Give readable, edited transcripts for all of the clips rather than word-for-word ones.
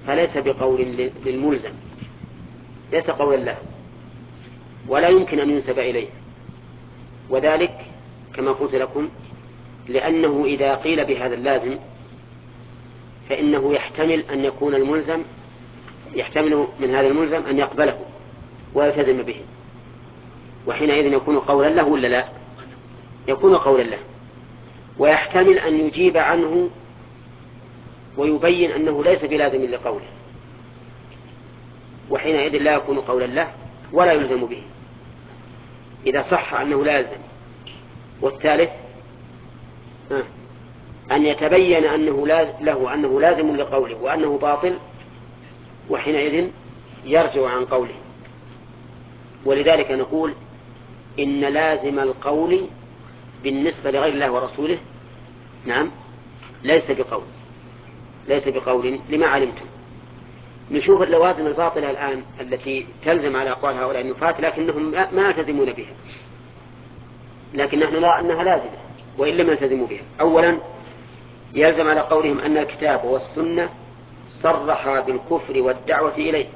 فليس بقول للملزم، ليس قولا له، ولا يمكن أن ينسب إليه، وذلك كما قلت لكم لأنه إذا قيل بهذا اللازم فإنه يحتمل أن يكون الملزم، يحتمل من هذا الملزم أن يقبله ويلتزم به، وحينئذ يكون قولا له ولا لا؟ يكون قولا له. ويحتمل أن يجيب عنه ويبين أنه ليس بلازم لقوله، وحينئذ لا يكون قولا له ولا يلزم به إذا صح أنه لازم. والثالث أن يتبين أنه لازم لقوله وأنه باطل، وحينئذ يرجع عن قوله. ولذلك نقول إن لازم القول بالنسبة لغير الله ورسوله نعم ليس بقول لما علمتم. نشوف اللوازم الباطلة الآن التي تلزم على أقوال هؤلاء النفاة لكنهم ما يلتزمون بها، لكن نحن نرى أنها لازمة وإن لم يلتزموا بها. أولا يلزم على قولهم أن الكتاب والسنة صرحا بالكفر والدعوة إليه.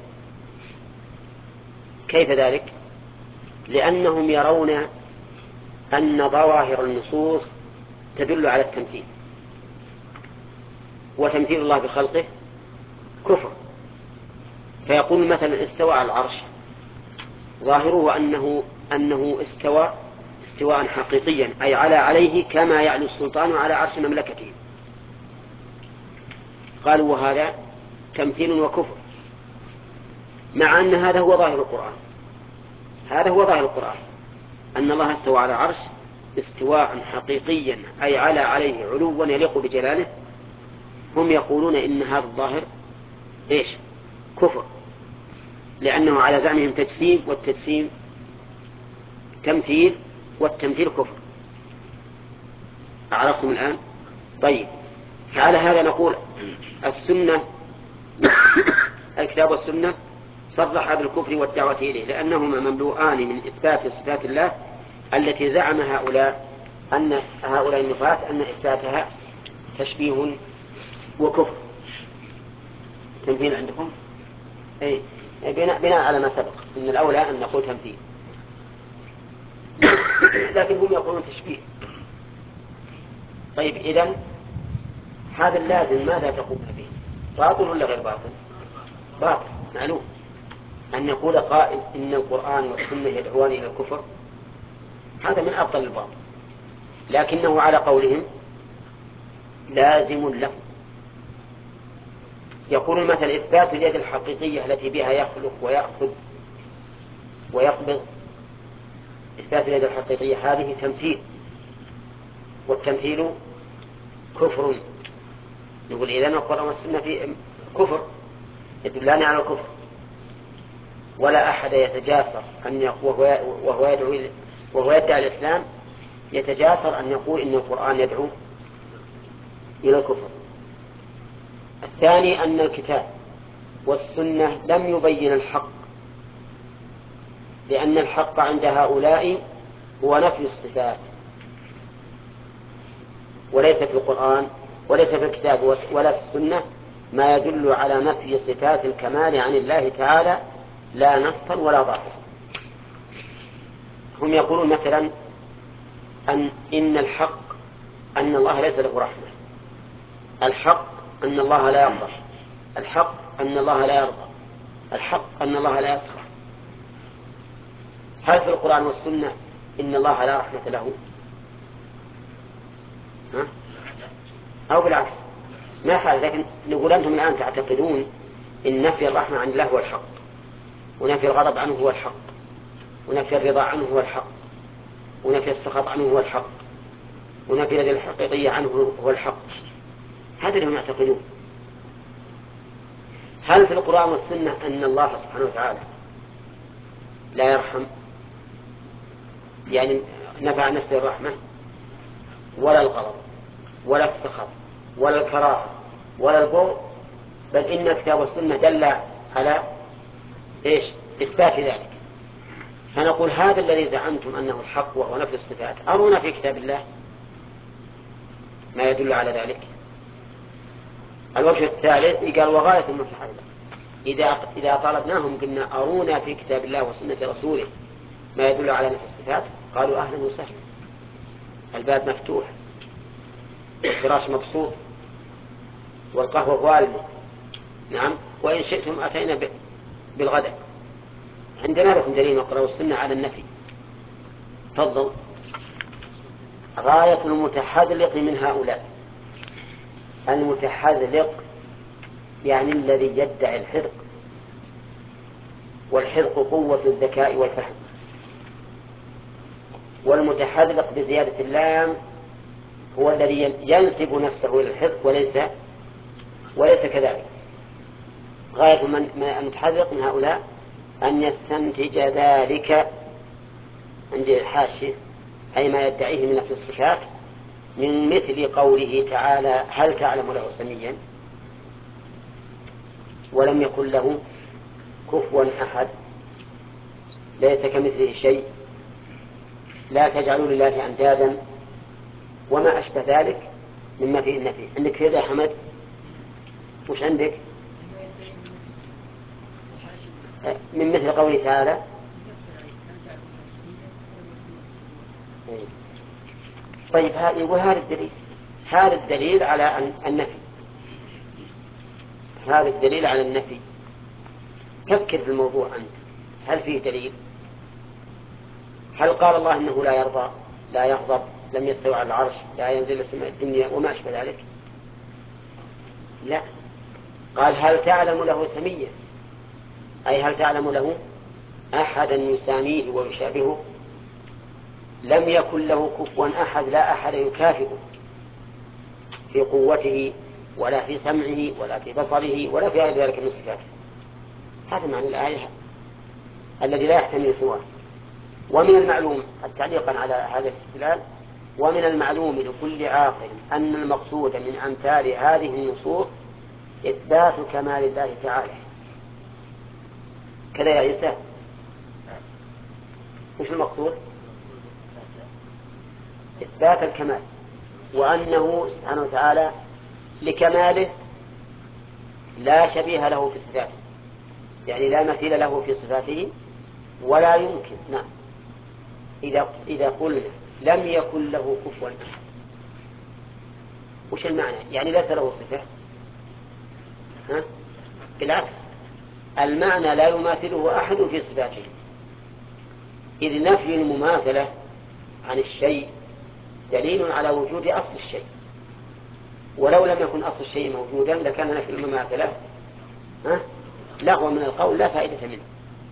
كيف ذلك؟ لأنهم يرون أن ظواهر النصوص تدل على التمثيل، وتمثيل الله بخلقه كفر. فيقول مثلا استوى على العرش، ظاهره أنه استوى استواء حقيقيا أي عليه كما يعلو السلطان على عرش مملكته. قالوا وهذا تمثيل وكفر، مع أن هذا هو ظاهر القرآن. هذا هو ظاهر القرآن أن الله استوى على عرش استواء حقيقيا أي عليه علوا يليق بجلاله. هم يقولون إن هذا الظاهر إيش؟ كفر، لأنه على زعمهم تجسيم، والتجسيم تمثيل، والتمثيل كفر. أعرفتم الآن؟ طيب، فعلى هذا نقول السنة الكتاب والسنة صرح بالكفر والدعوة إليه، لأنهما مملوءان من إثبات صفات الله التي زعم هؤلاء النفاة أن إثباتها تشبيه وكفر. تمثيل عندكم؟ أي بناء على ما سبق إن الأولى أن نقول تمثيل، لكن هم يقولون تشبيه. طيب إذن هذا اللازم ماذا تقولون به؟ باطل ولا غير باطل؟ باطل معلوم. أن يقول قائل إن القرآن والسنة يدعوان إلى الكفر هذا من أبطل الباطل، لكنه على قولهم لازم له. يقول مثل إثبات اليد الحقيقية التي بها يخلق ويأخذ ويقبض، إثبات اليد الحقيقية هذه تمثيل، والتمثيل كفر. نقول إذن القرآن والسنة في كفر يدلان على الكفر، ولا أحد يتجاسر وهو يدعي الإسلام يتجاسر أن يقول إن القرآن يدعو إلى الكفر. الثاني أن الكتاب والسنة لم يبين الحق، لأن الحق عند هؤلاء هو نفي الصفات، وليس في القرآن وليس في الكتاب ولا في السنة ما يدل على نفي صفات الكمال عن الله تعالى لا نصا ولا ظاهرا. هم يقولون مثلا إن الحق أن الله ليس له رحمة، الحق أن الله لا يغضب، الحق أن الله لا يرضى، الحق أن الله لا يسخر. هل في القرآن والسنة إن الله لا رحمة له؟ أو بالعكس ما فعل. لكن نقول أنتم الآن تعتقدون إن نفي الرحمة عن الله هو الحق، ونفي الغضب عنه هو الحق، ونفي الرضا عنه هو الحق، ونفي السخط عنه هو الحق، ونفي اليد الحقيقية عنه هو الحق. هذا اللي هم يعتقدون. هل في القرآن والسنة أن الله سبحانه وتعالى لا يرحم، يعني نفع نفسه الرحمة ولا الغضب ولا السخط ولا الكراهة ولا البغض، بل إن الكتاب والسنة دل على إيش؟ إثبات ذلك. فنقول هذا الذي زعمتم أنه الحق وهو نفي الصفات أرونا في كتاب الله ما يدل على ذلك. الوجه الثالث قال وغاية المتحدث إذا طلبناهم قلنا أرونا في كتاب الله وسنة رسوله ما يدل على نفي الصفات قالوا أهلا وسهلا، الباب مفتوح، الفراش مبسوط، والقهوة والدة، نعم، وإن شئتم أتينا بالغداء، عندنا لكم دليل القرآن والسنة على النفي. تفضل. غاية المتحذلق من هؤلاء، المتحذلق يعني الذي يدعي الحذق، والحذق قوة الذكاء والفهم، والمتحذلق بزيادة اللام هو الذي ينسب نفسه إلى الحذق وليس كذلك. غاية المتحذلق من هؤلاء أن يستنتج ذلك عند الحاشية أي ما يدعيه من نفي الصفات من مثل قوله تعالى هل تعلم له سميا ولم يكن له كفوا أحد ليس كمثله شيء لا تجعلوا لله أندادا وما أشبه ذلك مما فيه النفي. عندك كذا يا حمد؟ وش عندك؟ من مثل قوله تعالى طيب وهذا الدليل، هذا الدليل على النفي، هذا الدليل على النفي. فكر في الموضوع أنت، هل فيه دليل؟ هل قال الله إنه لا يرضى لا يغضب لم يستوى على العرش لا ينزل سماء الدنيا وما أشبه ذلك؟ لا، قال هل تعلم له سميا أي هل تعلم له أحدا يساميه ويشابهه لم يكن له كفوا أحد لا أحد يكافئه في قوته ولا في سمعه ولا في بصره ولا في غير ذلك من الصفات. هذا معنى الآية الذي لا يحتمل سواه. ومن المعلوم تعليقا على هذا الاستدلال ومن المعلوم لكل عاقل أن المقصود من أمثال هذه النصوص إثبات كمال الله تعالى. كذا يا عيسى وش المقصود؟ إثبات الكمال، وأنه سبحانه وتعالى لكماله لا شبيه له في صفاته، يعني لا مثيل له في صفاته ولا يمكن. نعم، إذا قلنا لم يكن له كفوا أحد وش المعنى؟ يعني ليس له صفات؟ بالعكس، المعنى لا يماثله أحد في صفاته، إذ نفي المماثلة عن الشيء دليل على وجود أصل الشيء، ولو لم يكن أصل الشيء موجودا لكان نفي المماثلة لغوا من القول لا فائدة منه.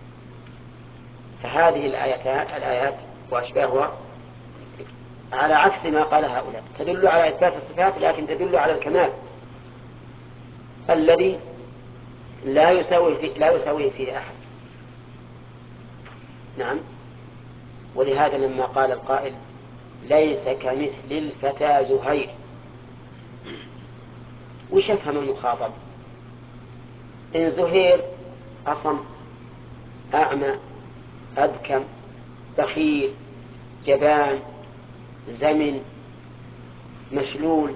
فهذه الآيات وأشباهها على عكس ما قال هؤلاء تدل على إثبات الصفات لكن تدل على الكمال الذي لا يساوي فيه أحد. نعم، ولهذا لما قال القائل ليس كمثل الفتى زهير وش يفهم المخاطب؟ إن زهير أصم أعمى أبكم بخيل جبان زمن مشلول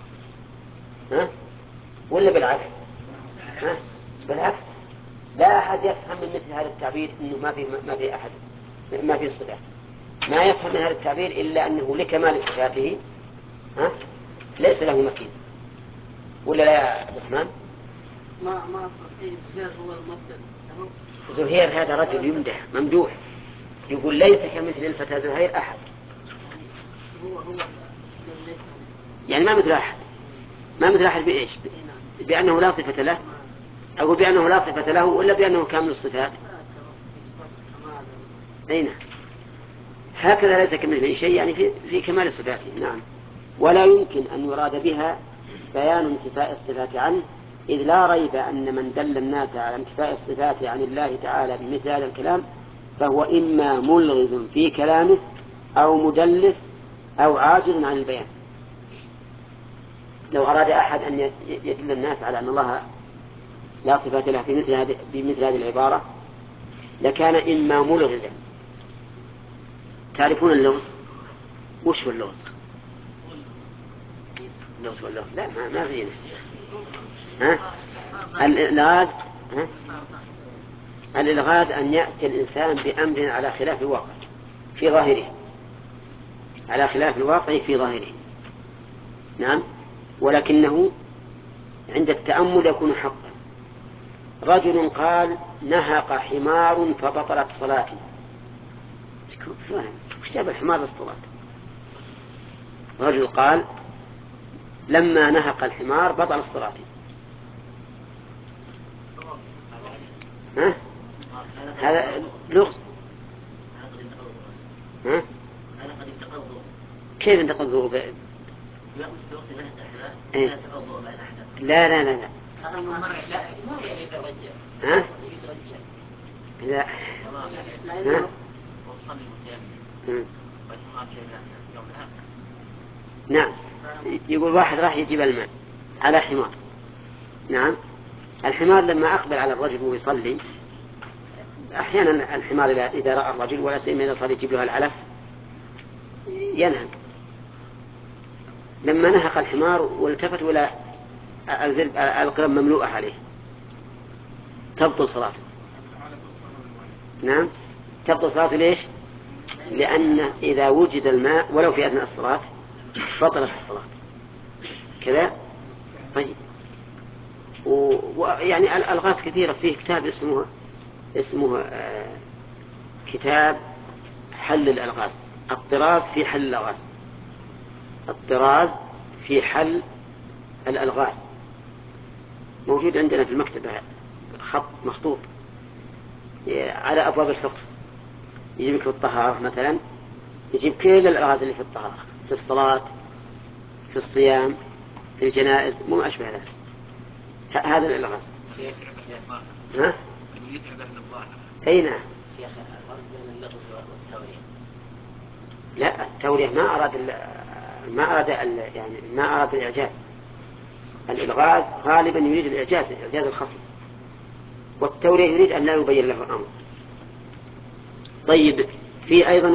ولا بالعكس؟ بالعكس، لا أحد يفهم من مثل هذا التعبير إنه ما في أحد ما في صفات، ما يفهم من هذا التعبير إلا أنه لكمال صفاته ليس له مثيل. ولا لا يا عبد الرحمن؟ ما زهير هو المصدر. زهير هذا رجل يمدح ممدوح، يقول ليس كمثل الفتى زهير أحد، هو يعني ما مثل أحد. ما مثل أحد بإيش؟ بأنه لا صفة له، أقول بأنه لا صفة له ولا بأنه كامل الصفات؟ أين هكذا ليس كمثله شيء يعني في كمال صفاته. نعم، ولا يمكن أن يراد بها بيان انتفاء الصفات عنه، إذ لا ريب أن من دل الناس على انتفاء الصفات عن الله تعالى بمثل هذا الكلام فهو إما ملغز في كلامه أو مدلس أو عاجز عن البيان. لو أراد أحد أن يدل الناس على أن الله لا صفات له بمثل هذه العبارة لكان إما ملغزا. تعرفون اللغز؟ وش هو اللغز؟ اللغز واللغز لا ما فيه ها؟ الإلغاز الإلغاز أن يأتي الإنسان بأمر على خلاف الواقع في ظاهره، على خلاف الواقع في ظاهره. نعم، ولكنه عند التأمل يكون حقا. رجل قال نهق حمار فبطلت صلاتي. وش جاب الحمار للصلاة؟ رجل قال لما نهق الحمار بطلت صلاتي. ها؟ هذا لغز. ها؟ كيف انتقضوا إيه؟ لا لا لا لا. ها؟ لا. ها؟ نعم، يقول واحد راح يجيب الماء على حمار. نعم، الحمار لما أقبل على الرجل وهو يصلي، أحيانا الحمار إذا رأى الرجل ولا سيما إذا صار يجيب له العلف ينهق. لما نهق الحمار والتفت إلى القلم مملوءة عليه تبطل صلاته. نعم، تبطل صلاته. ليش؟ لأن إذا وجد الماء ولو في أثناء الصلاة بطلت الصلاة كذا. طيب، ويعني الألغاز كثيرة. فيه كتاب اسمه كتاب حل الألغاز، الطراز في حل الألغاز، الطراز في حل الألغاز، موجود عندنا في المكتبة، خط مخطوط على أبواب الفقه. يجيب لك في الطهارة مثلا، يجيب كل الألغاز اللي في الطهارة، في الصلاة، في الصيام، في الجنائز، مو أشبه ذلك. هذا الألغاز. ها؟ أي نعم. لا، التورية ما أراد الإعجاز. الإلغاز غالبا يريد الإعجاز الخصم، والتورية يريد أن لا يبين له الأمر. طيب، في أيضا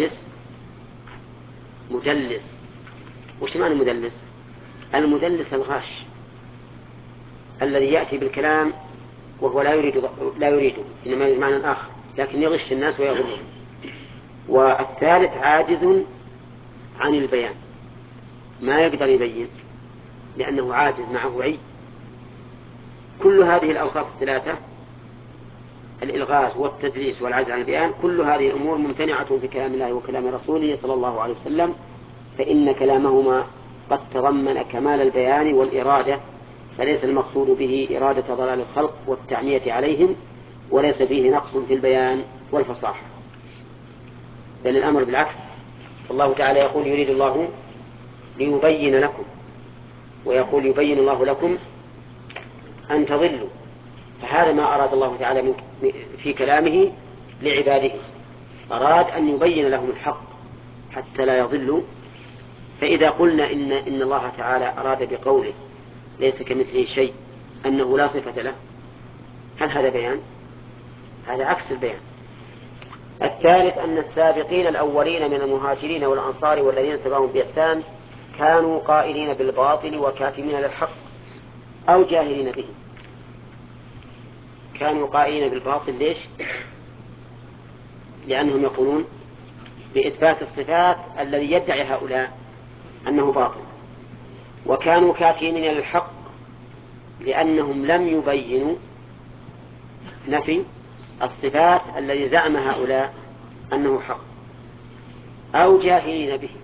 مدلس. وش معنى مدلس؟ المدلس الغاش الذي يأتي بالكلام وهو لا يريده، إنما يريد معنى آخر، لكن يغش الناس ويغرهم. والثالث عاجز عن البيان، ما يقدر يبين لأنه عاجز، معه عي. كل هذه الأوصاف الثلاثة، الإلغاز والتدليس والعجز عن البيان، كل هذه الأمور ممتنعة في كلام الله وكلام رسوله صلى الله عليه وسلم، فإن كلامهما قد تضمن كمال البيان والإرادة، فليس المقصود به إرادة ضلال الخلق والتعمية عليهم، وليس فيه نقص في البيان والفصاحة، بل الأمر بالعكس. الله تعالى يقول يريد الله ليبين لكم، ويقول يبين الله لكم أن تضلوا. فهذا ما أراد الله تعالى في كلامه لعباده، أراد أن يبين لهم الحق حتى لا يضلوا. فإذا قلنا إن الله تعالى أراد بقوله ليس كمثله شيء أنه لا صفة له، هل هذا بيان؟ هذا عكس البيان. الثالث أن السابقين الأولين من المهاجرين والأنصار والذين تبعهم بإحسان كانوا قائلين بالباطل وكاتمين للحق أو جاهلين به. كانوا قائلين بالباطل. ليش؟ لأنهم يقولون بإثبات الصفات الذي يدعي هؤلاء أنه باطل. وكانوا كاتمين للحق لأنهم لم يبينوا نفي الصفات الذي زعم هؤلاء أنه حق، أو جاهلين به،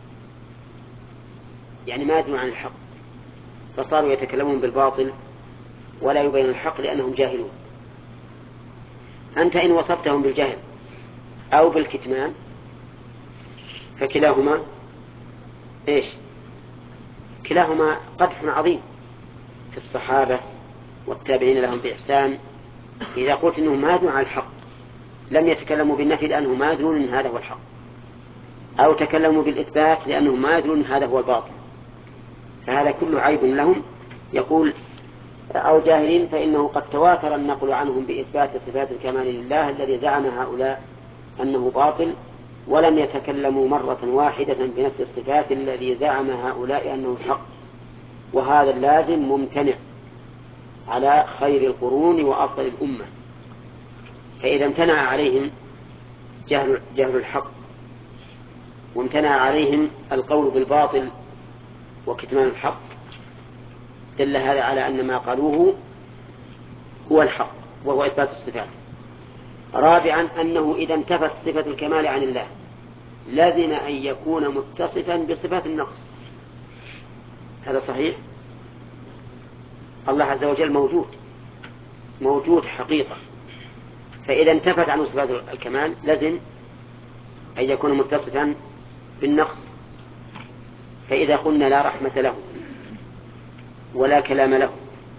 يعني ما يدرون عن الحق، فصاروا يتكلمون بالباطل ولا يبين الحق لأنهم جاهلون. أنت إن وصفتهم بالجهل أو بالكتمان فكلاهما إيش؟ كلاهما قدح عظيم في الصحابة والتابعين لهم بإحسان. إذا قلت إنهم ما يدرون عن الحق لم يتكلموا بالنفي لأنهم ما يدرون أن هذا هو الحق، أو تكلموا بالإثبات لأنهم ما يدرون أن هذا هو الباطل، فهذا كله عيب لهم. يقول أو جاهلين فإنه قد تواتر النقل عنهم بإثبات صفات الكمال لله الذي زعم هؤلاء أنه باطل، ولم يتكلموا مرة واحدة بنفس الصفات الذي زعم هؤلاء أنه حق، وهذا اللازم ممتنع على خير القرون وأفضل الأمة. فإذا امتنع عليهم جهل الحق، وامتنع عليهم القول بالباطل وكتمان الحق، دل هذا على أن ما قالوه هو الحق، وهو إثبات الصفات. رابعا أنه إذا انتفت صفة الكمال عن الله لازم أن يكون متصفا بصفات النقص. هذا صحيح. الله عز وجل موجود حقيقة، فإذا انتفت عنه صفات الكمال لازم أن يكون متصفا بالنقص. فإذا قلنا لا رحمة له ولا كلام له،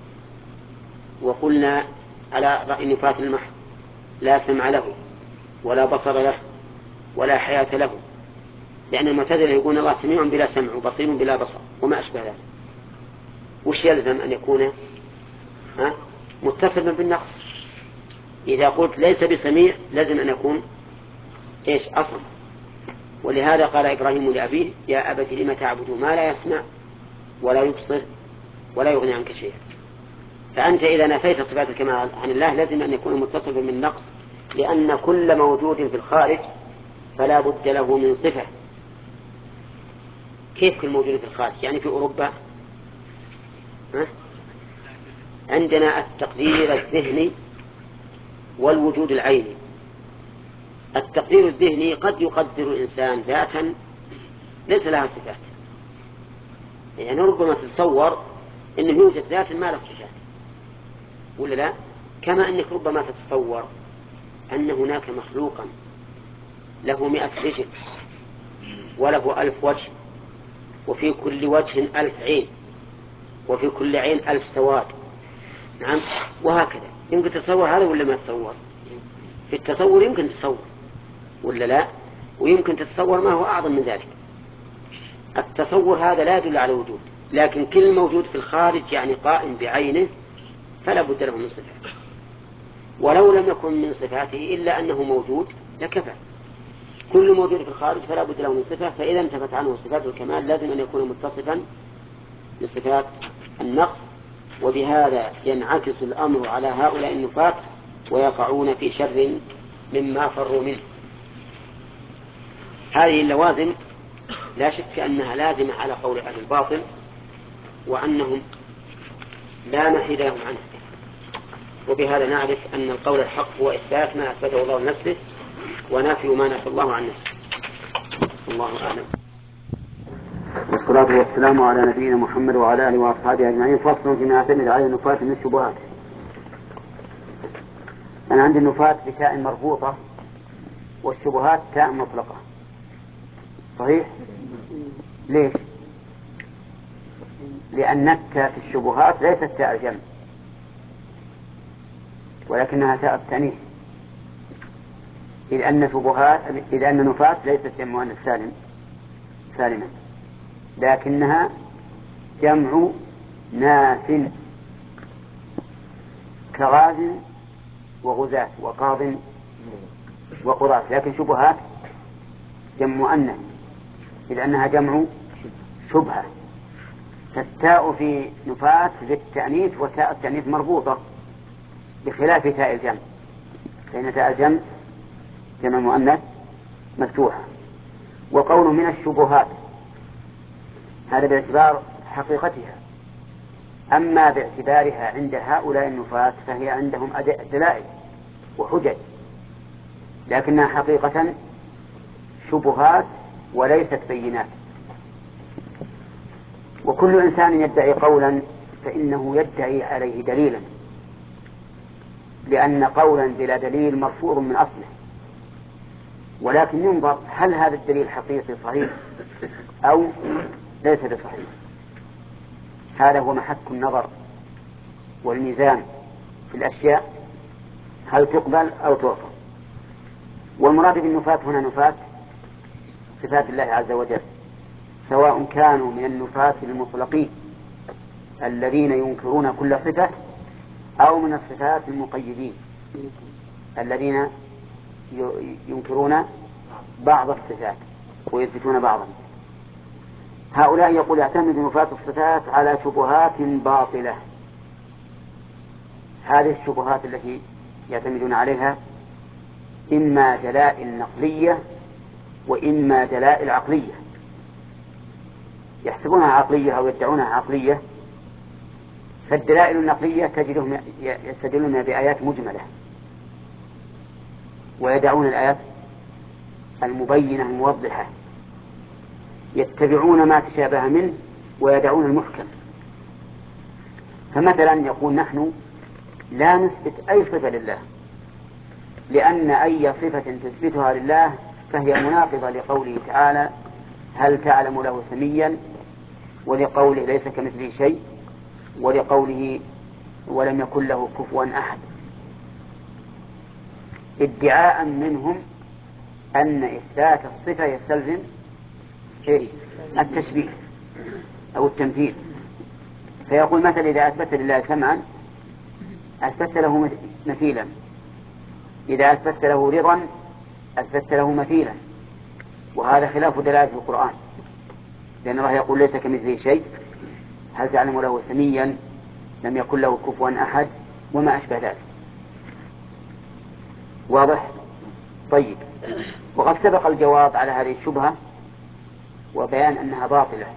وقلنا على رأي نفاة المحض لا سمع له ولا بصر له ولا حياة له، لأن المعتزلة يقول الله سميع بلا سمع وبصير بلا بصر وما أشبه ذلك، وش يلزم أن يكون متصفا بالنقص؟ إذا قلت ليس بسميع لازم أن يكون أصم. ولهذا قال إبراهيم لأبيه يا أبت لم تعبد ما لا يسمع ولا يبصر ولا يغني عنك شيئا. فأنت إذا نفيت صفات الكمال عن الله لازم أن يكون متصفا بالنقص، لأن كل موجود في الخارج فلا بد له من صفة. كيف كل موجود في الخارج؟ يعني في أوروبا عندنا التقدير الذهني والوجود العيني. التقدير الذهني قد يقدر الإنسان ذاتا ليس لها صفات، يعني ربما تتصور أنه يوجد ذات ما له صفات، ولا لا؟ كما أنك ربما تتصور أن هناك مخلوقا له 100 رجل وله 1000 وجه، وفي كل وجه 1000 عين، وفي كل عين 1000 سواد. نعم، وهكذا. يمكن تتصور هذا ولا ما تتصور؟ في التصور يمكن تتصور، ولا لا؟ ويمكن تتصور ما هو أعظم من ذلك. التصور هذا لا يدل على وجود، لكن كل موجود في الخارج يعني قائم بعينه فلا بد له من صفات، ولو لم يكن من صفاته إلا أنه موجود لكفى. كل موجود في الخارج فلا بد له من صفة، فإذا انتفت عنه صفات الكمال لازم أن يكون متصفا بصفات النقص. وبهذا ينعكس الأمر على هؤلاء النفاة ويقعون في شر مما فروا منه. هذه اللوازم لا شك أنها لازمة على قول أهل الباطل، وأنهم لا محيد لهم عنه. وبهذا نعرف أن القول الحق هو إثبات ما أثبته الله لنفسه ونافي ما نفى الله عن نفسه. الله أعلم. والصلاة والسلام على نبينا محمد وعلى آله وأصحابه أجمعين. فصل فيما يعتمد عليه النفاة من الشبهات. أنا عندي النفاة بتاء مربوطة والشبهات تاء مطلقة. صحيح؟ ليش؟ لأن التاء في الشبهات ليست تاء الجمع، ولكنها تاء التأنيث، إذ أن نفاة ليست جمع مؤنث سالما، لكنها جمع ناس كغاز وغزاة وقاض وقراء. لكن شبهات جمع مؤنث إذ أنها جمع شبهة. فالتاء في نفاة للتأنيث وتاء التأنيث مربوطة، بخلاف تاء الجمع، فإن تاء الجمع جمع مؤنث مفتوحة. وقوله من الشبهات هذا باعتبار حقيقتها، أما باعتبارها عند هؤلاء النفاة فهي عندهم دلائل وحجج، لكنها حقيقة شبهات وليست بينات. وكل إنسان يدعي قولا فإنه يدعي عليه دليلا، لأن قولا بلا دليل مرفوض من أصله. ولكن ينظر هل هذا الدليل حقيقي صحيح أو ليس بصحيح. هذا هو محك النظر والميزان في الأشياء، هل تقبل أو ترفض. والمراد بالنفاة هنا نفاة صفات الله عز وجل، سواء كانوا من النفاة المطلقين الذين ينكرون كل صفة، أو من الصفات المقيدين الذين ينكرون بعض الصفات ويثبتون بعضا. هؤلاء يقول يعتمد نفاة الصفات على شبهات باطلة، هذه الشبهات التي يعتمدون عليها إما دلائل نقلية وإما دلائل عقلية، يحسبونها عقلية أو يدعونها عقلية. فالدلائل النقلية تجدهم يستدلون بآيات مجملة ويدعون الآيات المبينة الموضحة، يتبعون ما تشابه منه ويدعون المحكم. فمثلا يقول نحن لا نثبت أي صفة لله، لأن أي صفة تثبتها لله فهي مناقضة لقوله تعالى هل تعلم له سميا، ولقوله ليس كمثله شيء، ولقوله ولم يكن له كفوا أحد، ادعاء منهم أن إثبات الصفة يستلزم التشبيه أو التمثيل. فيقول مثلا إذا أثبت لله سمعا أثبت له مثيلا، إذا أثبت له رضا أثبت له مثيلا، وهذا خلاف دلالة القرآن، لأن الله يقول ليس كمثله شيء، هل تعلم له سميا، لم يكن له كفوا أحد، وما أشبه ذلك. واضح؟ طيب، وقد سبق الجواب على هذه الشبهة وبيان أنها باطلة،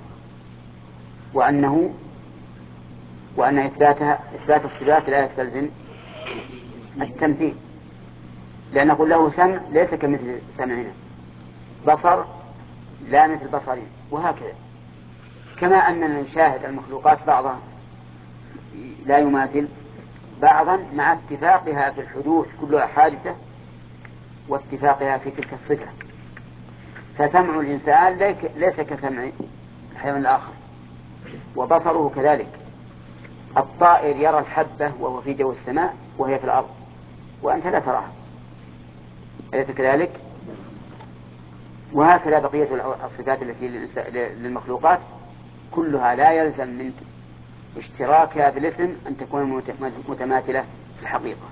وأن إثبات الصفات لا يستلزم التمثيل، لأن نقول له سمع ليس كمثل سمعنا، بصر لا مثل بصرنا، وهكذا. كما أننا نشاهد المخلوقات بعضها لا يماثل بعضا مع اتفاقها في الحدوث كلها حادثة واتفاقها في تلك الصفة. فسمع الإنسان ليس كسمع الحيوان الآخر، وبصره كذلك. الطائر يرى الحبة وهو في جو السماء وهي في الأرض وأنت لا تراها، أليس كذلك؟ وهكذا بقية الصفات التي للمخلوقات كلها لا يلزم من اشتراكها بالاسم أن تكون متماثلة في الحقيقة.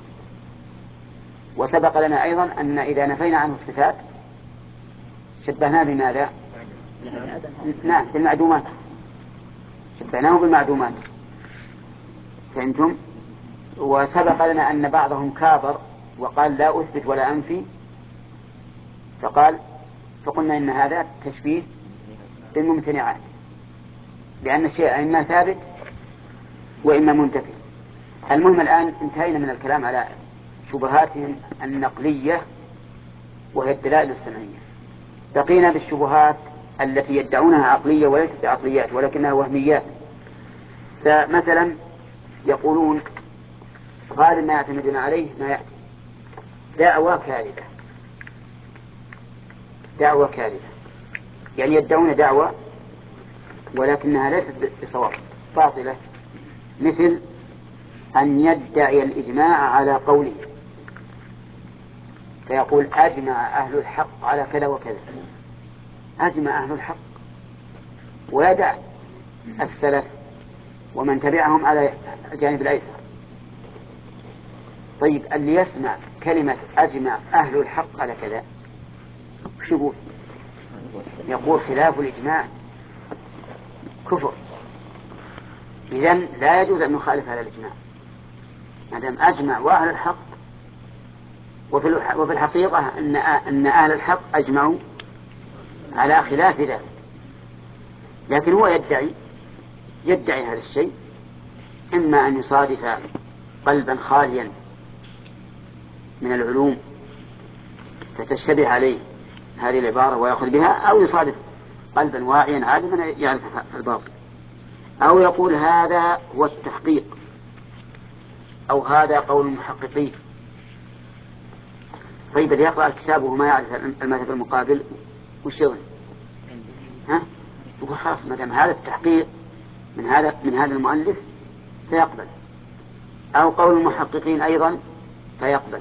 وسبق لنا أيضا أن إذا نفينا عنه الصفات شبهناه بماذا؟ نعم، بالمعدومات، شبهناه بالمعدومات. فهمتم؟ وسبق لنا أن بعضهم كابر وقال لا أثبت ولا أنفي، فقلنا إن هذا تشبيه بالممتنعات، لأن الشيء إما ثابت وإما منتفي. المهم الآن انتهينا من الكلام على شبهاتهم النقلية وهي الدلائل السمعية. بقينا بالشبهات التي يدعونها عقلية وليست عقليات ولكنها وهميات. فمثلا يقولون غالب ما يعتمدون عليه ما يأتي دعوة كاذبة، يعني يدعون دعوة ولكنها ليست بصواب، باطلة، مثل أن يدعي الإجماع على قوله، فيقول أجمع أهل الحق على كذا وكذا، أجمع أهل الحق، ويدع السلف ومن تبعهم على الجانب الأيسر. طيب، اللي يسمع كلمة أجمع أهل الحق على كذا شو يقول؟ خلاف الإجماع كفر، إذن لا يجوز أن نخالف هذا الإجماع ما دام أجمع وأهل الحق. وفي الحقيقة أن أهل الحق أجمعوا على خلاف ذلك، لكن هو يدعي هذا الشيء، إما أن يصادف قلبا خاليا من العلوم فتشتبه عليه هذه العبارة ويأخذ بها، أو يصادف قلبا واعيا عالما يعرف الباطل، أو يقول هذا هو التحقيق، أو هذا قول المحققين. طيب، اللي يقرأ الكتاب وما يعرف المذهب المقابل وش يظن؟ يقول خلاص ما دام هذا التحقيق من هذا المؤلف فيقبل، أو قول المحققين أيضا فيقبل.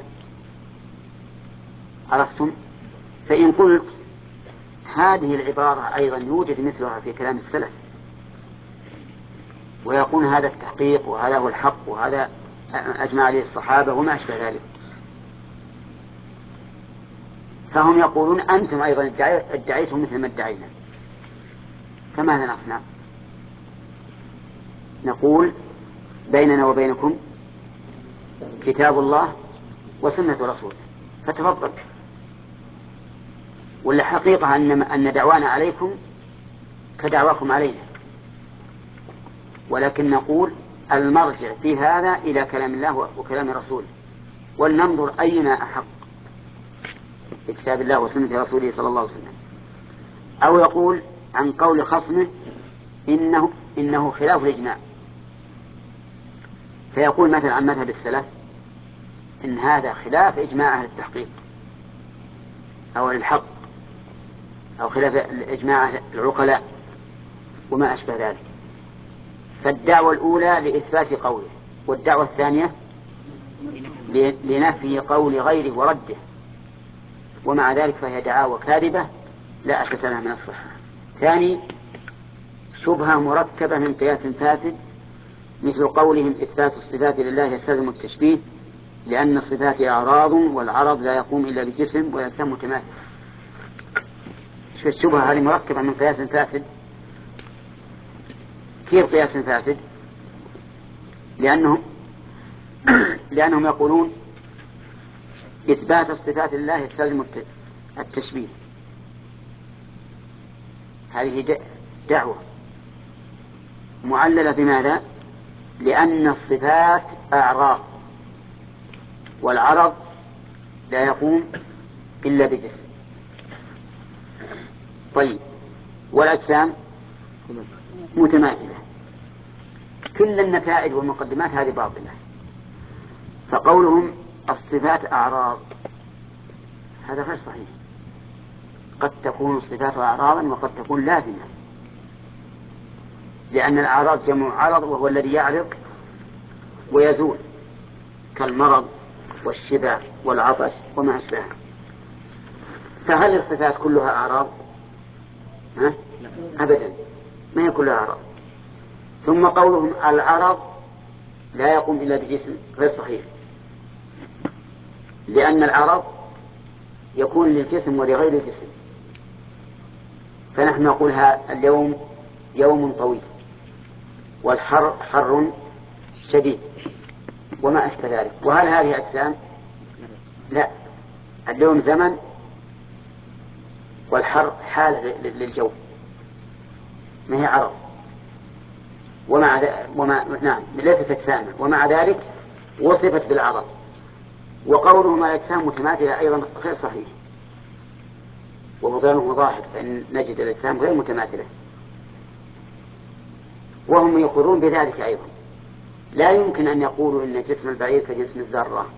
عرفتم؟ فإن قلت هذه العبارة أيضا يوجد مثلها في كلام السلف، ويقول هذا التحقيق وهذا هو الحق وهذا أجمع عليه الصحابة وما أشبه ذلك، فهم يقولون أنتم أيضا ادعيتم مثل ما ادعينا، فماذا نصنع؟ نقول بيننا وبينكم كتاب الله وسنة رسوله، فتفضل. والحقيقة أن دعوانا عليكم كدعواكم علينا، ولكن نقول المرجع في هذا إلى كلام الله وكلام رسوله، ولننظر أينا أحق، كتاب الله وسنة رسوله صلى الله عليه وسلم. أو يقول عن قول خصمه إنه خلاف الإجماع، فيقول مثلا عن مذهب السلف إن هذا خلاف إجماع أهل التحقيق أو الحق، أو خلاف إجماع العقلاء وما أشبه ذلك. فالدعوة الأولى لإثبات قوله، والدعوة الثانية لنفي قول غيره ورده، ومع ذلك فهي دعاوى كاذبة لا أساس لها من الصحة. ثاني، شبهة مركبة من قياس فاسد، مثل قولهم إثبات الصفات لله يستلزم التشبيه، لأن الصفات أعراض والعرض لا يقوم إلا بجسم ويلزم متماثل. الشبهة هذه مركبة من قياس فاسد. كيف قياس فاسد؟ لأنهم يقولون إثبات الصفات لله يستلزم التشبيه. هذه دعوة معللة بماذا؟ لأن الصفات أعراض والعرض لا يقوم إلا بجسم. طيب، والأجسام متماثلة. كل النتائج والمقدمات هذه باطلة. فقولهم الصفات أعراض هذا غير صحيح. قد تكون الصفات أعراضا وقد تكون لازمة، لأن الأعراض جمع عرض وهو الذي يعرض ويزول، كالمرض والشبع والعطش وما أشبهه. فهل الصفات كلها أعراض؟ أبدا، ما هي كلها أعراض. ثم قولهم العرض لا يقوم إلا بجسم غير صحيح، لأن العرض يكون للجسم ولغير الجسم. فنحن نقول اليوم يوم طويل، والحر حر شديد وما أشبه ذلك. وهل هذه أجسام؟ لا، اليوم زمن والحر حال للجو، ما هي عرض. نعم ليست أجسام، ومع ذلك وصفت بالعرض. وقولهم الأجسام متماثلة أيضا غير صحيح، ومظاهره ظاهر، فإن نجد الأجسام غير متماثلة، وهم يقرون بذلك أيضا. لا يمكن أن يقولوا إن جسم البعير كجسم الذرة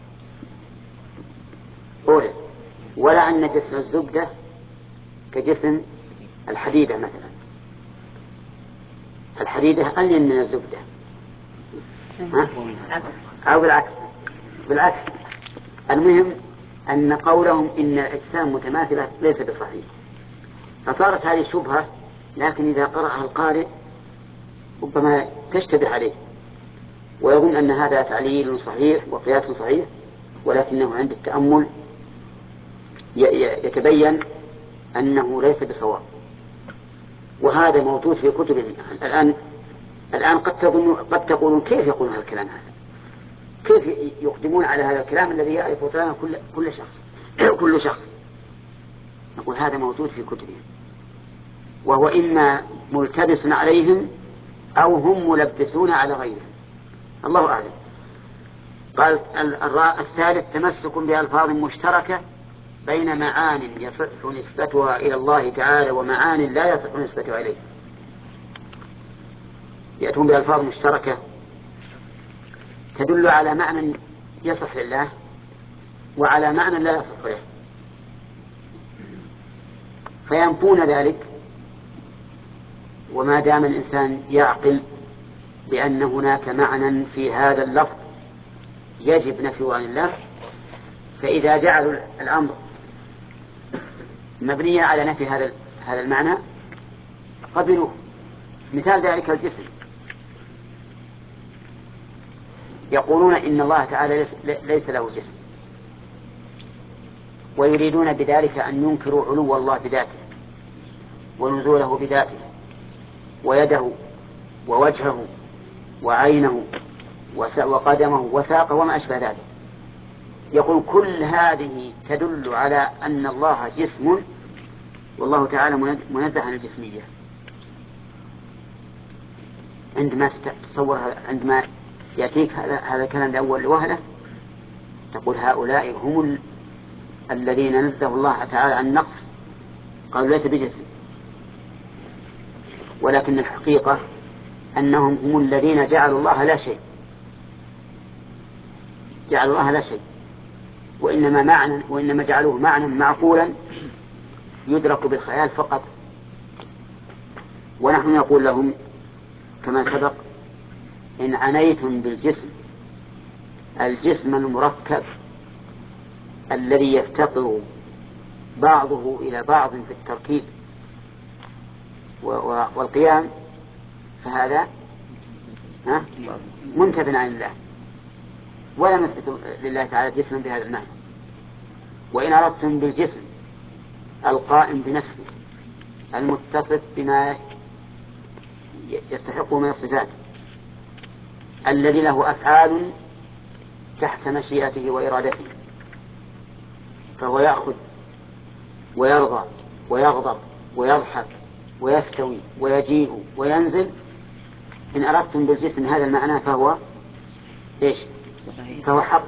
ولا أن جسم الزبدة كجسم الحديدة مثلا. الحديدة ألين من الزبدة، أو بالعكس. المهم أن قولهم إن الأجسام متماثلة ليس بصحيح. فصارت هذه شبهة، لكن إذا قرأها القارئ ربما تشتبه عليه ويظن أن هذا تعليل صحيح وقياس صحيح، ولكنه عند التأمل يتبين أنه ليس بصواب. وهذا موجود في كتب الآن قد تقولون كيف يقولون هذا الكلام هذا؟ كيف يقدمون على هذا الكلام الذي يعرف طبعا كل شخص؟ نقول هذا موجود في كتبهم، وهو إما ملتبس عليهم أو هم ملبسون على غيرهم، الله أعلم. قال الثالث تمسك بألفاظ مشتركة بين معان يصح نسبتها إلى الله تعالى ومعان لا يصح نسبتها إليه. يأتون بألفاظ مشتركة تدل على معنى يصح لله وعلى معنى لا يصح له، فينفون ذلك. وما دام الإنسان يعقل بأن هناك معنى في هذا اللفظ يجب نفيه عن الله، فإذا جعلوا الأمر مبنيا على نفي هذا المعنى قبلوه. مثال ذلك الجسم، يقولون إن الله تعالى ليس له جسم، ويريدون بذلك أن ينكروا علو الله بذاته ونزوله بذاته ويده ووجهه وعينه وقدمه وساقه وما أشبه ذلك. يقول كل هذه تدل على أن الله جسم، والله تعالى منزه عن الجسمية. عندما تتصور، عندما يأتيك هذا الكلام الأول لوهلة، تقول هؤلاء هم الذين نزه الله تعالى عن النقص، قالوا ليس بجسم. ولكن الحقيقة أنهم هم الذين جعلوا الله لا شيء، جعلوا الله لا شيء، وإنما جعلوه معنى معقولا يدرك بالخيال فقط. ونحن نقول لهم كما سبق: إن عنيتم بالجسم، الجسم المركب الذي يفتقر بعضه إلى بعض في التركيب والقيام، فهذا منتف عن الله، ولا نثبت لله تعالى جسما بهذا المعنى. وإن أردتم بالجسم القائم بنفسه المتصف بما يستحقه من الصفات، الذي له أفعال تحت مشيئته وإرادته، فهو يأخذ ويرضى ويغضب ويضحك ويستوي ويجيء وينزل. إن أردتم بالجسم هذا المعنى فهو إيش؟ فهو حق.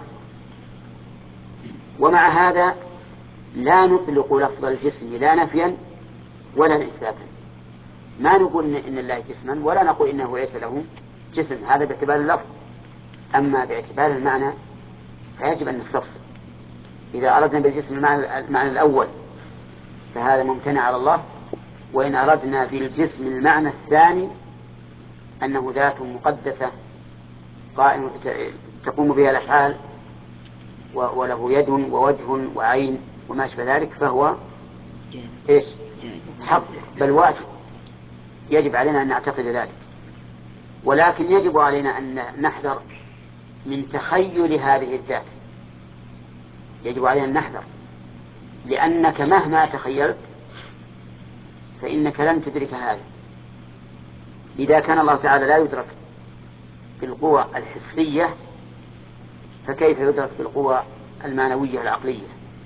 ومع هذا لا نطلق لفظ الجسم لا نفيا ولا إثباتا. ما نقول إن الله جسما، ولا نقول إنه ليس له جسم، هذا باعتبار اللفظ. أما باعتبار المعنى فيجب أن نستفصل. إذا أردنا بالجسم المعنى الأول فهذا ممتنع على الله، وإن أردنا بالجسم المعنى الثاني أنه ذات مقدسة قائم تقوم بها الأفعال وله يد ووجه وعين وما أشبه ذلك، فهو إيش؟ حق، بل واجب، يجب علينا أن نعتقد ذلك. ولكن يجب علينا أن نحذر من تخيل هذه الذات، يجب علينا أن نحذر، لأنك مهما تخيلت فإنك لن تدرك هذا. إذا كان الله تعالى لا يدرك بالقوى الحسية، فكيف يدرك بالقوى المعنوية العقلية؟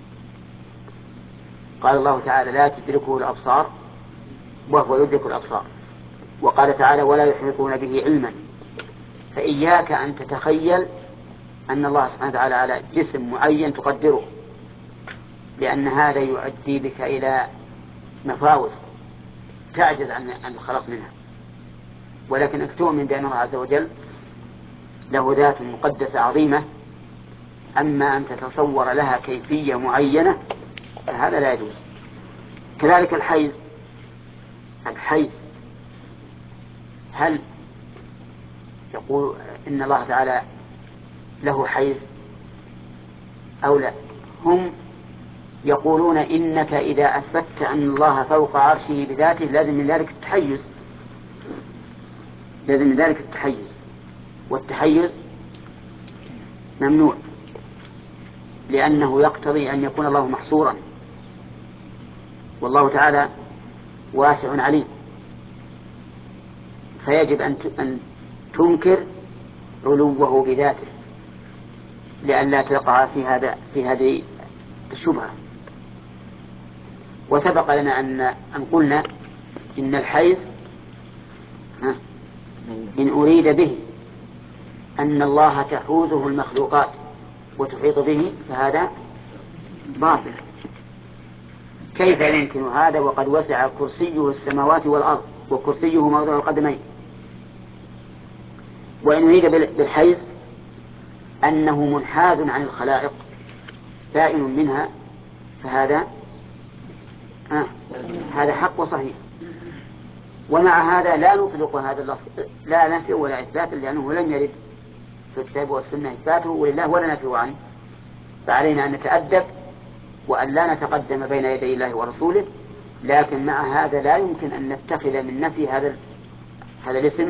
قال الله تعالى: لا تدركه الأبصار وهو يدرك الأبصار. وقال تعالى: ولا يحيطون به علما. فإياك أن تتخيل أن الله سبحانه وتعالى على جسم معين تقدره، لأن هذا يؤدي بك إلى مفاوز تعجز عن الخلاص منها. ولكن أن تؤمن بأن الله عز وجل له ذات مقدسة عظيمة، أما أن تتصور لها كيفية معينة فهذا لا يجوز. كذلك الحيز، هل يقول إن الله تعالى له حيز أو لا؟ هم يقولون إنك إذا أثبت أن الله فوق عرشه بذاته لازم من ذلك التحيز، لازم من ذلك التحيز، والتحيز ممنوع، لأنه يقتضي أن يكون الله محصورا، والله تعالى واسع عليم. فيجب أن تنكر علوه بذاته لئلا تقع في هذه الشبهة. وسبق لنا أن قلنا إن الحيز إن أريد به أن الله تحوزه المخلوقات وتحيط به فهذا باطل. كيف يمكن هذا وقد وسع كرسيه السماوات والأرض وكرسيه موضع القدمين؟ وإن أريد بالحيز أنه منحاز عن الخلائق بائن منها فهذا هذا حق وصحيح. ومع هذا لا نطلق هذا اللفظ لا نفي ولا إثبات، لأنه لم يرد في الكتاب والسنة إثباته ولله ولا نفي عنه. فعلينا أن نتأدب وأن لا نتقدم بين يدي الله ورسوله، لكن مع هذا لا يمكن أن نتخذ من نفي هذا الاسم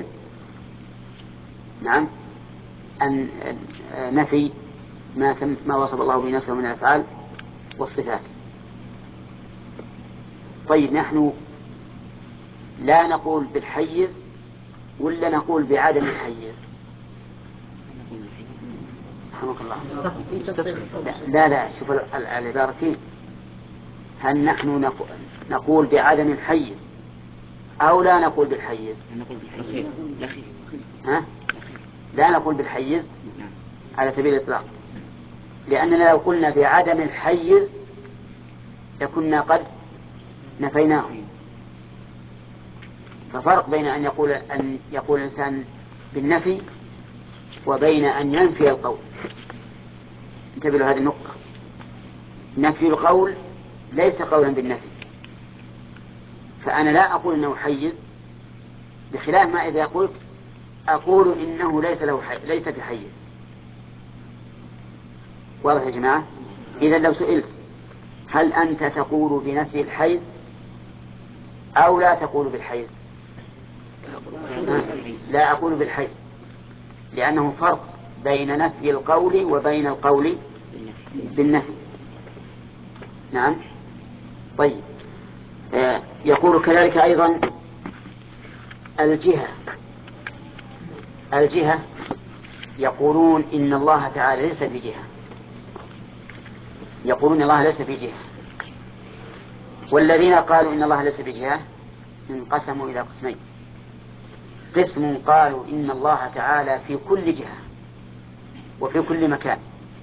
أن نفي ما وصف الله به نفسه من الأفعال والصفات. طيب، نحن لا نقول بالحيز ولا نقول بعدم الحيز؟ رحمك الله. لا شوف العبارة فيه. هل نحن نقول بعدم الحيز أو لا نقول بالحيز؟ لا نقول بالحيز على سبيل الإطلاق، لأننا لو قلنا بعدم الحيز لكنا قد نفيناه. ففرق بين أن يقول الإنسان بالنفي وبين أن ينفي القول. انتبهوا هذه النقطة. نفي القول ليس قولا بالنفي، فأنا لا أقول إنه حيز، بخلاف ما إذا قلت أقول إنه ليس بحيز. واضح يا جماعة؟ إذا لو سئلت هل أنت تقول بنفي الحيز أو لا تقول بالحيز؟ لا أقول بالحيز، لأنه فرق بين نفي القول وبين القول بالنفي. نعم. طيب، يقول كذلك أيضا الجهة يقولون إن الله تعالى ليس في جهة، يقولون الله ليس في جهة. والذين قالوا إن الله ليس في جهة انقسموا إلى قسمين. قسم قالوا إن الله تعالى في كل جهة وفي كل مكان،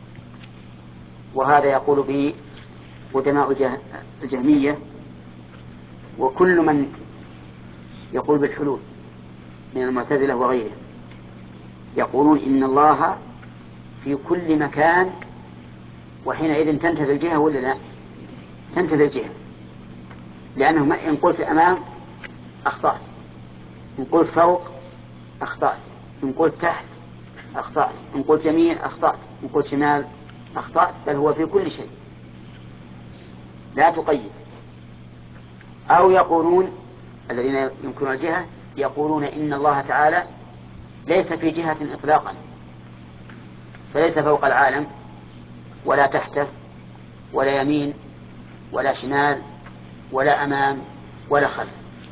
وهذا يقول به قدماء الجهمية وكل من يقول بالحلول من المعتزلة وغيره، يقولون إن الله في كل مكان، وحينئذ تنتفي الجهة ولا لا؟ تنتفي الجهة، لأنه إن قلت أمام أخطأت، إن قلت فوق أخطأت، إن قلت تحت أخطأت، إن قلت يمين أخطأت، إن قلت شمال أخطأت، بل هو في كل شيء لا تقيد. أو يقولون الذين ينكرون الجهة يقولون إن الله تعالى ليس في جهة إطلاقا، فليس فوق العالم ولا تحته ولا يمين ولا شمال ولا أمام ولا خلف.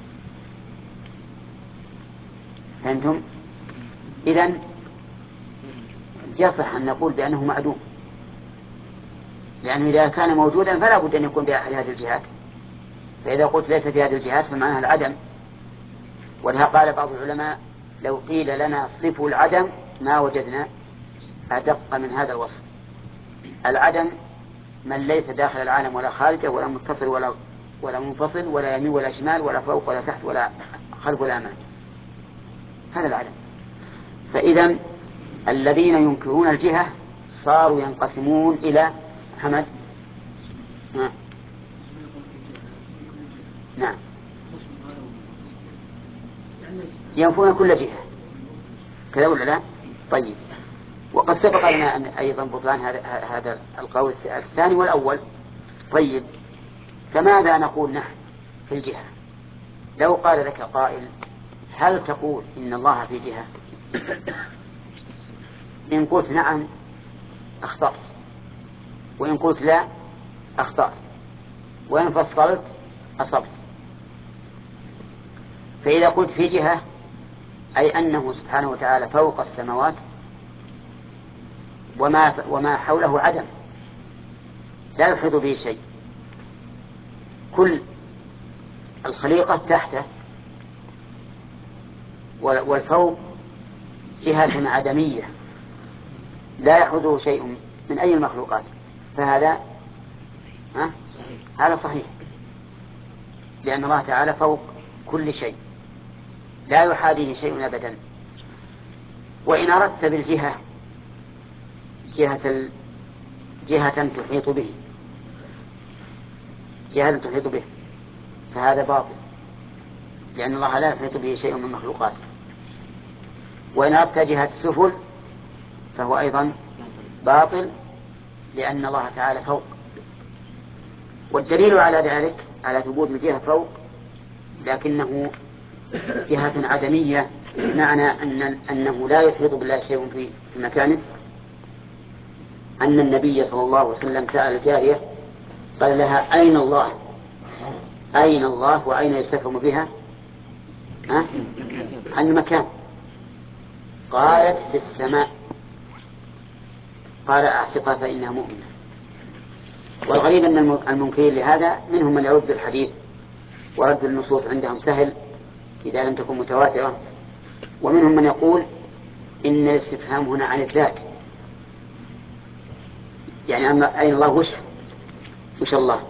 فهمتم؟ إذن يصح أن نقول بأنه معدوم، لأنه إذا كان موجودا فلا بد أن يكون بأحد هذه الجهات، فإذا قلت ليس في هذه الجهات فمعناها العدم. ولها قال بعض العلماء لو قيل لنا صفوا العدم ما وجدنا أدق من هذا الوصف. العدم من ليس داخل العالم ولا خارجه ولا متصل ولا منفصل ولا يمين ولا شمال ولا فوق ولا تحت ولا خلف ولا أمام، هذا العدم. فإذا الذين ينكرون الجهة صاروا ينقسمون إلى محمد. نعم، ينفون كل جهة كذا ولا لا؟ طيب، وقد سبق لنا أن أيضا بطلان هذا القول الثاني والأول. طيب، فماذا نقول نحن في الجهة؟ لو قال لك قائل هل تقول إن الله في جهة؟ إن قلت نعم أخطأت، وإن قلت لا أخطأت، وإن فصلت أصبت. فإذا قلت في جهة أي أنه سبحانه وتعالى فوق السماوات وما حوله عدم لا يحيط به شيء، كل الخليقة تحته، والفوق جهة عدمية لا يحوطه شيء من أي المخلوقات، فهذا هذا صحيح، لأن الله تعالى فوق كل شيء لا يحاذيه شيء أبدا. وإن أردت بالجهة جهة تحيط به، جهة تحيط به، فهذا باطل، لأن الله لا يحيط به شيء من مخلوقاته. وإن أردت جهة السفل فهو أيضا باطل، لأن الله تعالى فوق. والدليل على ذلك على ثبوت الجهة فوق لكنه جهة عدمية، بمعنى أنه لا يحيط بالله شيء في مكانه، أن النبي صلى الله عليه وسلم سأل الجارية قال لها أين الله؟ أين الله وأين يستفهم بها؟ عن المكان. قالت في السماء، قال أعتقها فإنها مؤمنة. والغريب أن المنكرين لهذا منهم من يرد الحديث، ورد النصوص عندهم سهل إذا لم تكن متواترة، ومنهم من يقول إن الاستفهام هنا عن الذات، يعني أما أين الله وش الله.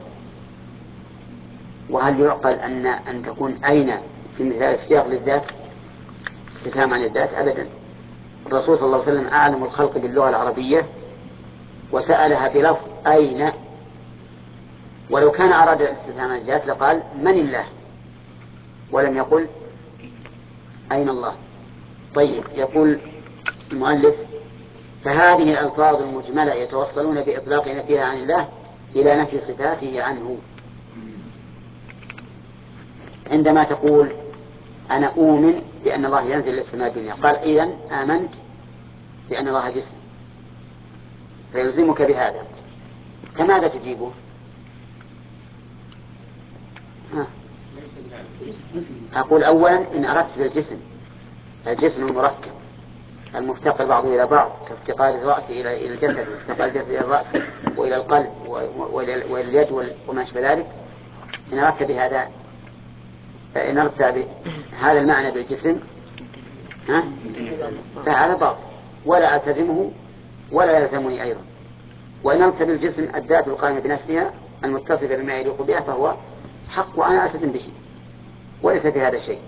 وهل يعقل أن تكون أين في مثال السياق للذات استفهام عن الذات؟ أبدا. الرسول صلى الله عليه وسلم أعلم الخلق باللغة العربية وسألها بلفظ أين، ولو كان أراد الاستفهام عن الذات لقال من الله، ولم يقل أين الله. طيب، يقول المؤلف فهذه الألفاظ المجملة يتوصلون بإطلاق نفيها عن الله إلى نفي صفاته عنه. عندما تقول أنا أؤمن بأن الله ينزل إلى السماء الدنيا، قال إذن آمنت بأن الله جسم، فيلزمك بهذا. فماذا تجيبه؟ أقول أولا إن أردت بالجسم الجسم المركب المفتقر بعضه إلى بعض، كافتقار الرأس إلى الجسد، وافتقار الجسد إلى الرأس وإلى القلب وإلى اليد وما أشبه ذلك، إن أردت بهذا، إن أردت بهذا المعنى بالجسم فهذا باطل ولا ألتزمه ولا يلزمني أيضا. وإن أردت بالجسم الذات القائمة بنفسها المتصفة بما يليق بها فهو حق وأنا ألتزم به وليس في هذا شيء.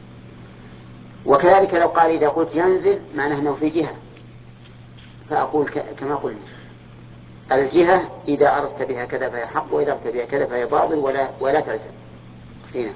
وكذلك لو قال إذا قلت ينزل معناه أنه في جهة، فأقول كما قلنا الجهة إذا أردت بها كذا فهي حق، وإذا أردت بها كذا فهي باطل ولا تلزم هنا.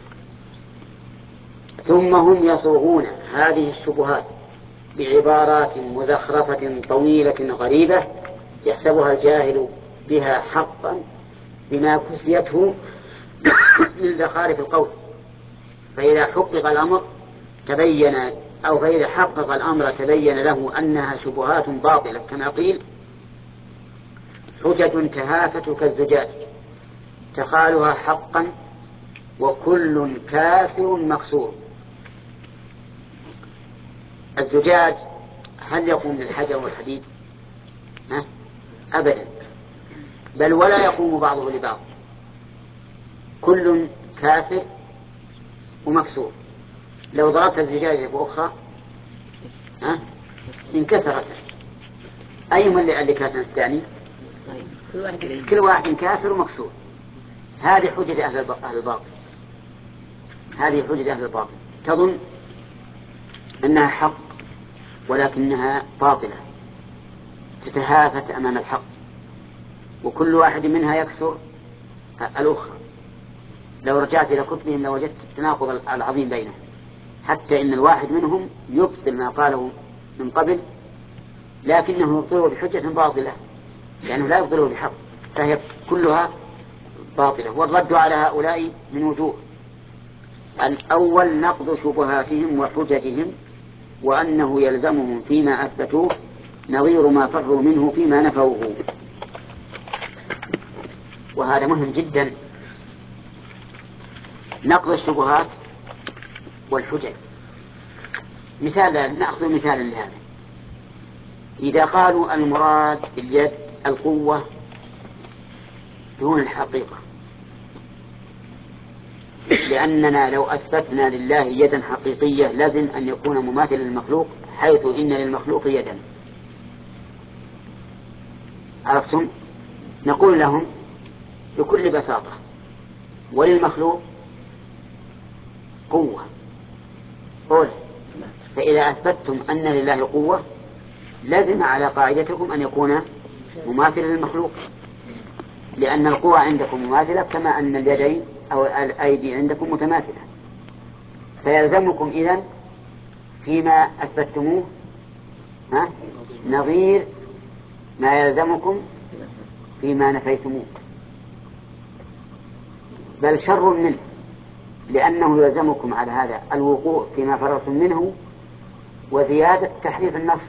ثم هم يصوغون هذه الشبهات بعبارات مزخرفة طويلة غريبة يحسبها الجاهل بها حقا بما كسيته من زخارف القول، فإذا حقق الأمر تبين أو فإذا حقق الأمر تبين له أنها شبهات باطلة كما قيل حجج تهافت كالزجاج تخالها حقا وكل كافر مكسور. الزجاج هل يقوم بالحجر والحديد؟ أبدا، بل ولا يقوم بعضه لبعض، كل كافر ومكسور. لو ضربت الزجاجة بأخرى انكسرت، أيهما اللي كاسر الثاني؟ كل واحد كاسر ومكسور. هذه حجة أهل الباطل، هذه حجة أهل الباطل تظن أنها حق ولكنها باطلة تتهافت أمام الحق، وكل واحد منها يكسر الأخرى. لو رجعت إلى كتبهم لوجدت التناقض العظيم بينهم، حتى إن الواحد منهم يبطل ما قاله من قبل لكنه يبطله بحجة باطلة لأنه لا يبطله بحق، فهي كلها باطلة. والرد على هؤلاء من وجوه: الأول نقض شبهاتهم وحججهم، وأنه يلزمهم فيما أثبتوه نظير ما فروا منه فيما نفوه. وهذا مهم جدا، نقض الشبهات والحجج. نأخذ مثالا لهذا. إذا قالوا المراد باليد القوة دون الحقيقة، لأننا لو أثبتنا لله يدا حقيقية لازم أن يكون مماثل للمخلوق، حيث إن للمخلوق يدا. عرفتم؟ نقول لهم بكل بساطة وللمخلوق قوة. قول فإذا أثبتتم أن لله قوة لازم على قاعدتكم أن يكون مماثل للمخلوق، لأن القوة عندكم مماثلة كما أن اليدين أو الأيدي عندكم متماثلة، فيلزمكم إذن فيما أثبتموه نظير ما يلزمكم فيما نفيتموه، بل شر منه، لأنه يلزمكم على هذا الوقوع فيما فررتم منه وزيادة تحريف النص.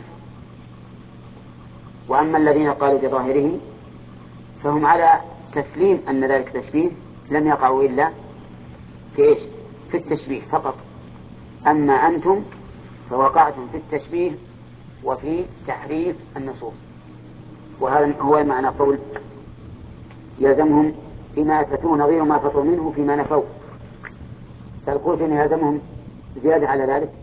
وأما الذين قالوا بظاهره فهم على تسليم أن ذلك تشبيه لم يقعوا إلا في إيش؟ في التشبيه فقط. أما أنتم فوقعتم في التشبيه وفي تحريف النصوص. وهذا هو معنى قول يلزمهم فيما أثبتوه نظير ما فطوا منه فيما نفوا. فالقول إن يلزمهم زيادة على ذلك